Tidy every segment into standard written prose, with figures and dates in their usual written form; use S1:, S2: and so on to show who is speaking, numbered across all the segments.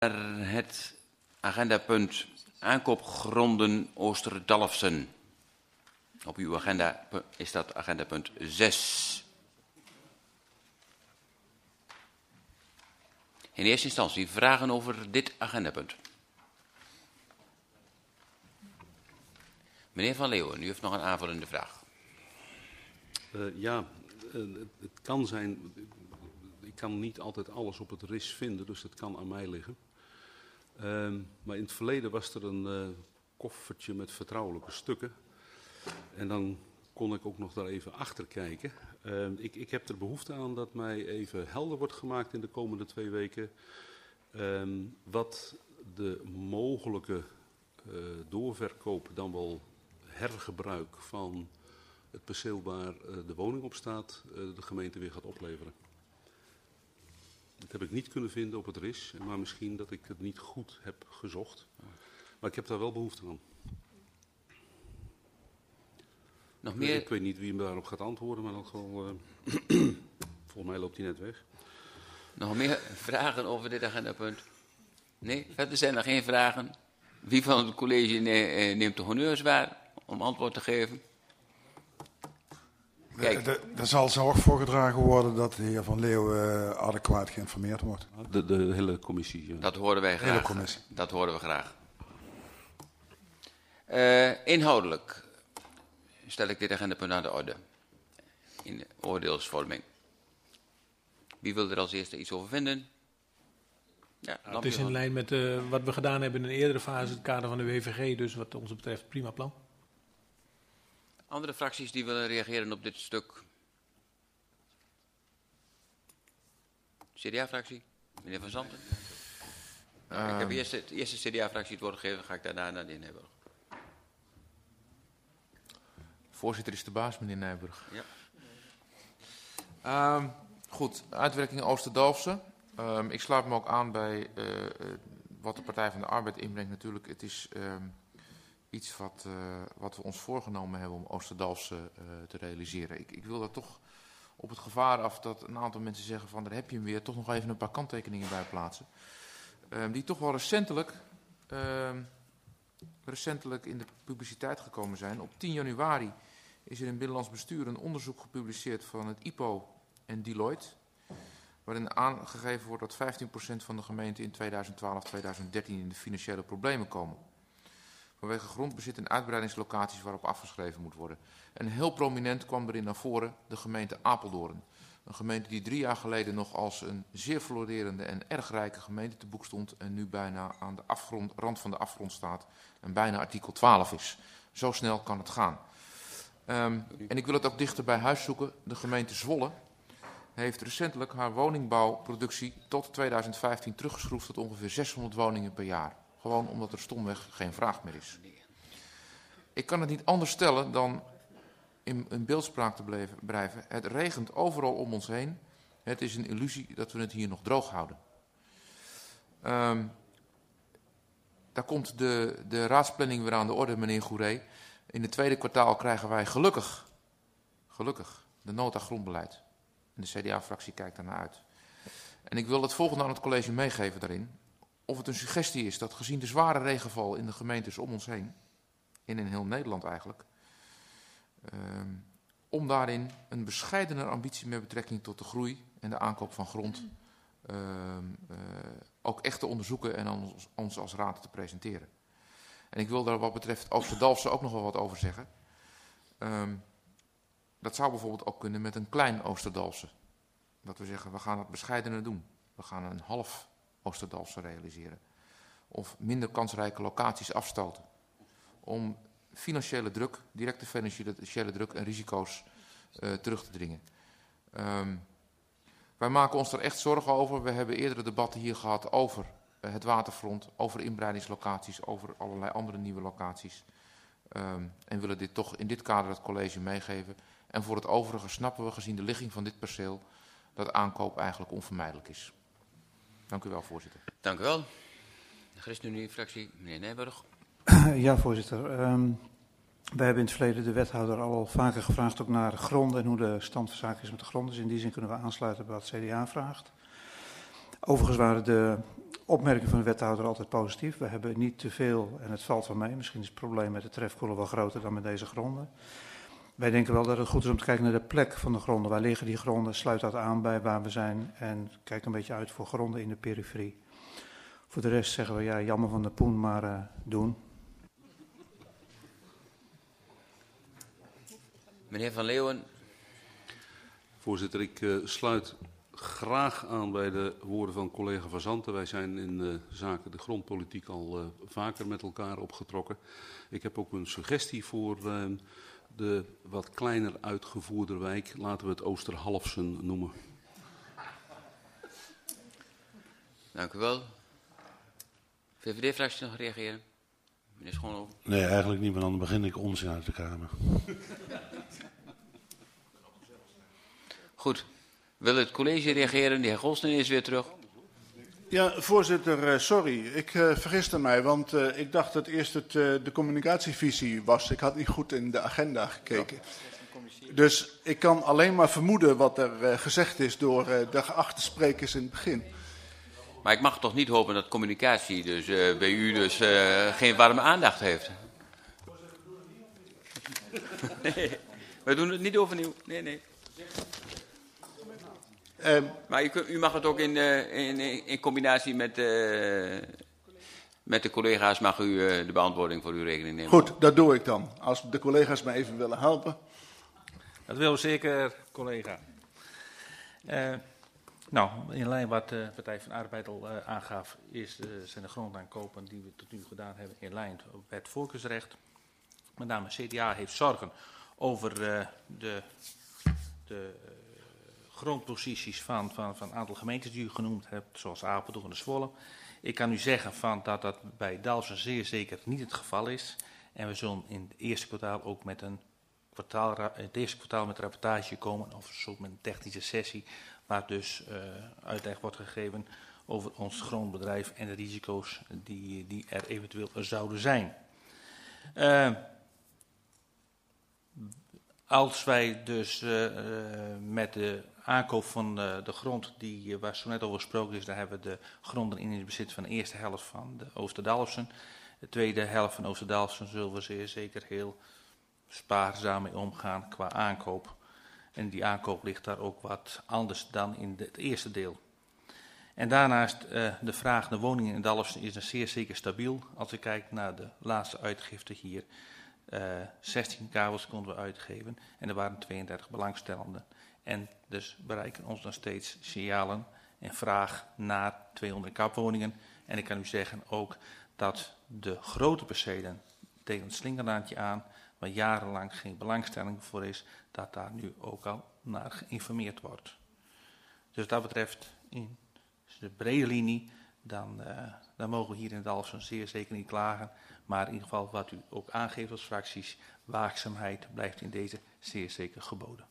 S1: Het agendapunt aankoopgronden Oosterdalfsen. Op uw agenda is dat agendapunt 6. In eerste instantie vragen over dit agendapunt. Meneer Van Leeuwen, u heeft nog een aanvullende vraag.
S2: Het kan zijn. Ik kan niet altijd alles op het RIS vinden, dus dat kan aan mij liggen. Maar in het verleden was er een koffertje met vertrouwelijke stukken. En dan kon ik ook nog daar even achter kijken. Ik heb er behoefte aan dat mij even helder wordt gemaakt in de komende 2 weken. Wat de mogelijke doorverkoop, dan wel hergebruik van het perceel waar de woning op staat, de gemeente weer gaat opleveren. Dat heb ik niet kunnen vinden op het RIS, maar misschien dat ik het niet goed heb gezocht. Maar ik heb daar wel behoefte aan.
S1: Nog meer?
S2: Ik weet niet wie hem daarop gaat antwoorden, maar volgens mij loopt hij net weg.
S1: Nog meer vragen over dit agendapunt? Nee, verder zijn er geen vragen. Wie van het college neemt de honneurs waar om antwoord te geven? Kijk.
S3: Er zal zorg voor gedragen worden dat de heer Van Leeuwen adequaat geïnformeerd wordt.
S2: De hele commissie. Ja.
S1: Dat horen wij graag.
S3: Hele commissie.
S1: Dat horen we graag. Inhoudelijk stel ik dit agendapunt aan de orde. In de oordeelsvorming. Wie wil er als eerste iets over vinden? Ja,
S4: het is in lijn met wat we gedaan hebben in een eerdere fase, het kader van de WVG, dus wat ons betreft prima plan.
S1: Andere fracties die willen reageren op dit stuk? CDA-fractie, meneer Van Zanten. Ik heb eerst de eerste CDA-fractie het woord gegeven, ga ik daarna naar de heer Nijburg.
S5: Voorzitter is de baas, meneer Nijburg.
S1: Ja.
S5: Goed, uitwerking Oosterdalfsen. Ik sluit me ook aan bij wat de Partij van de Arbeid inbrengt. Natuurlijk, het is iets wat we ons voorgenomen hebben om Oosterdalfsen te realiseren. Ik wil daar toch op het gevaar af dat een aantal mensen zeggen van daar heb je hem weer, toch nog even een paar kanttekeningen bij plaatsen. Die toch wel recentelijk in de publiciteit gekomen zijn. Op 10 januari is er in Binnenlands Bestuur een onderzoek gepubliceerd van het IPO en Deloitte, waarin aangegeven wordt dat 15% van de gemeenten in 2012-2013 in de financiële problemen komen. Vanwege grondbezit en uitbreidingslocaties waarop afgeschreven moet worden. En heel prominent kwam erin naar voren de gemeente Apeldoorn. Een gemeente die 3 jaar geleden nog als een zeer florerende en erg rijke gemeente te boek stond en nu bijna aan de rand van de afgrond staat en bijna artikel 12 is. Zo snel kan het gaan. En ik wil het ook dichter bij huis zoeken. De gemeente Zwolle heeft recentelijk haar woningbouwproductie tot 2015 teruggeschroefd tot ongeveer 600 woningen per jaar. Gewoon omdat er stomweg geen vraag meer is. Ik kan het niet anders stellen dan in beeldspraak te blijven. Het regent overal om ons heen. Het is een illusie dat we het hier nog droog houden. Daar komt de raadsplanning weer aan de orde, meneer Goeree. In het 2e kwartaal krijgen wij gelukkig de nota grondbeleid. En de CDA-fractie kijkt daarnaar uit. En ik wil het volgende aan het college meegeven daarin. Of het een suggestie is dat gezien de zware regenval in de gemeentes om ons heen, in heel Nederland eigenlijk, om daarin een bescheidener ambitie met betrekking tot de groei en de aankoop van grond ook echt te onderzoeken en ons als raad te presenteren. En ik wil daar wat betreft Oosterdalfsen ook nog wel wat over zeggen. Dat zou bijvoorbeeld ook kunnen met een klein Oosterdalfsen. Dat we zeggen, we gaan het bescheidener doen. We gaan een half Oosterdalfsen realiseren. Of minder kansrijke locaties afstoten. Om financiële druk, directe financiële druk en risico's terug te dringen. Wij maken ons er echt zorgen over. We hebben eerdere debatten hier gehad over het waterfront, over inbreidingslocaties, over allerlei andere nieuwe locaties. En willen dit toch in dit kader het college meegeven. En voor het overige snappen we, gezien de ligging van dit perceel, dat aankoop eigenlijk onvermijdelijk is. Dank u wel, voorzitter.
S1: Dank u wel. De ChristenUnie-fractie, meneer Nijburg.
S6: Ja, voorzitter. Wij hebben in het verleden de wethouder al vaker gevraagd ook naar gronden en hoe de stand van zaken is met de grond. Dus in die zin kunnen we aansluiten bij wat CDA vraagt. Overigens waren de opmerking van de wethouder altijd positief. We hebben niet te veel en het valt van mee. Misschien is het probleem met de trefkoelen wel groter dan met deze gronden. Wij denken wel dat het goed is om te kijken naar de plek van de gronden. Waar liggen die gronden? Sluit dat aan bij waar we zijn en kijk een beetje uit voor gronden in de periferie. Voor de rest zeggen we, ja, jammer van de poen, maar doen.
S1: Meneer Van Leeuwen.
S2: Voorzitter, ik sluit graag aan bij de woorden van collega Van Zanten. Wij zijn in zaken de grondpolitiek al vaker met elkaar opgetrokken. Ik heb ook een suggestie voor de wat kleiner uitgevoerde wijk. Laten we het Oosterhalfsen noemen.
S1: Dank u wel. VVD-fractie nog reageren? Meneer Schoonhoven.
S7: Nee, eigenlijk niet, maar dan begin ik onzin uit de Kamer.
S1: Goed. Wil het college reageren? De heer Golsner is weer terug.
S8: Ja, voorzitter, sorry. Ik vergiste mij, want ik dacht dat eerst het de communicatievisie was. Ik had niet goed in de agenda gekeken. Dus ik kan alleen maar vermoeden wat er gezegd is door de geachte sprekers in het begin.
S1: Maar ik mag toch niet hopen dat communicatie dus, bij u dus geen warme aandacht heeft? Nee, we doen het niet overnieuw. Nee. Maar u mag het ook in combinatie met de collega's, mag u de beantwoording voor uw rekening nemen.
S8: Goed, dat doe ik dan. Als de collega's mij even willen helpen.
S9: Dat wil zeker, collega. In lijn wat de Partij van de Arbeid al aangaf, zijn de grondaankopen die we tot nu gedaan hebben in lijn met het voorkeursrecht. Met name CDA heeft zorgen over de grondposities van een aantal gemeentes die u genoemd hebt, zoals Apeldoorn en Zwolle. Ik kan u zeggen dat dat bij Dalfsen zeer zeker niet het geval is. En we zullen in het eerste kwartaal ook met een rapportage komen, of zo met een technische sessie, waar dus uitleg wordt gegeven over ons grondbedrijf en de risico's die er eventueel zouden zijn. Als wij dus met de aankoop van de grond waar zo net over gesproken is, daar hebben we de gronden in het bezit van de eerste helft van de Oosterdalfsen. De tweede helft van Oosterdalfsen zullen we zeer zeker heel spaarzaam mee omgaan qua aankoop. En die aankoop ligt daar ook wat anders dan in het eerste deel. En daarnaast de vraag naar woningen in Dalfsen is zeer zeker stabiel. Als ik kijk naar de laatste uitgifte hier, 16 kabels konden we uitgeven en er waren 32 belangstellenden. En dus bereiken ons nog steeds signalen en vraag naar 200 kapwoningen. En ik kan u zeggen ook dat de grote percelen tegen het slingerlaantje aan, waar jarenlang geen belangstelling voor is, dat daar nu ook al naar geïnformeerd wordt. Dus wat dat betreft, in de brede linie, dan mogen we hier in Dalfsen zeer zeker niet klagen. Maar in ieder geval wat u ook aangeeft als fracties, waakzaamheid blijft in deze zeer zeker geboden.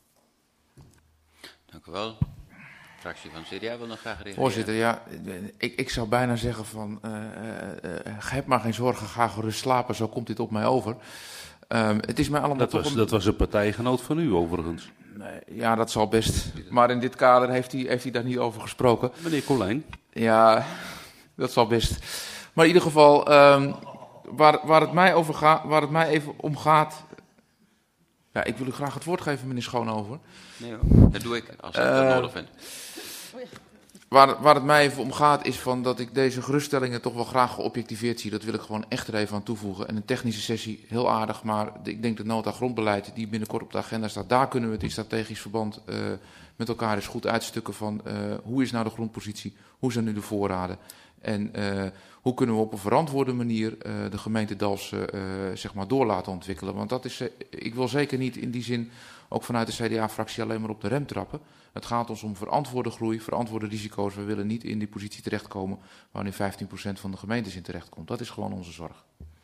S1: Dank u wel. De fractie van CDA wil nog graag reageren.
S5: Voorzitter, ja, ik zou bijna zeggen van, heb maar geen zorgen, ga gerust slapen, zo komt dit op mij over. Het is mij allemaal
S2: dat was een partijgenoot van u overigens.
S5: Nee, ja, dat zal best. Maar in dit kader heeft hij daar niet over gesproken.
S2: Meneer Colijn.
S5: Ja, dat zal best. Maar in ieder geval, waar het mij even om gaat. Ja, ik wil u graag het woord geven, meneer Schoonhoven.
S1: Nee hoor, dat doe ik als ik dat nodig vind.
S5: Waar het mij even om gaat is van dat ik deze geruststellingen toch wel graag geobjectiveerd zie. Dat wil ik gewoon echt er even aan toevoegen. En een technische sessie, heel aardig, maar ik denk dat nota grondbeleid die binnenkort op de agenda staat, daar kunnen we het in strategisch verband met elkaar eens goed uitstukken van hoe is nou de grondpositie, hoe zijn nu de voorraden en hoe kunnen we op een verantwoorde manier de gemeente Dalfsen zeg maar door laten ontwikkelen. Want dat is, ik wil zeker niet in die zin ook vanuit de CDA-fractie alleen maar op de rem trappen. Het gaat ons om verantwoorde groei, verantwoorde risico's. We willen niet in die positie terechtkomen waar nu 15% van de gemeentes in terechtkomt. Dat is gewoon onze zorg.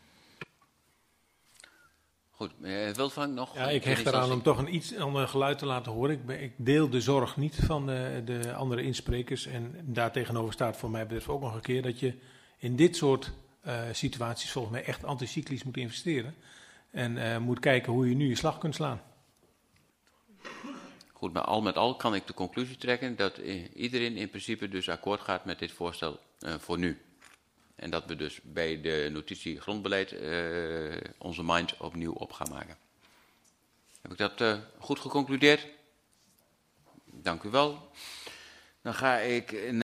S1: Goed, Wildvang nog?
S4: Ja, ik hecht eraan om toch een iets ander geluid te laten horen. Ik deel de zorg niet van de andere insprekers. En daartegenover staat voor mij betreft ook nog een keer dat je in dit soort situaties volgens mij echt anticyclisch moet investeren. En moet kijken hoe je nu je slag kunt slaan.
S1: Goed, maar al met al kan ik de conclusie trekken dat iedereen in principe dus akkoord gaat met dit voorstel voor nu. En dat we dus bij de notitie grondbeleid onze mind opnieuw op gaan maken. Heb ik dat goed geconcludeerd? Dank u wel. Dan ga ik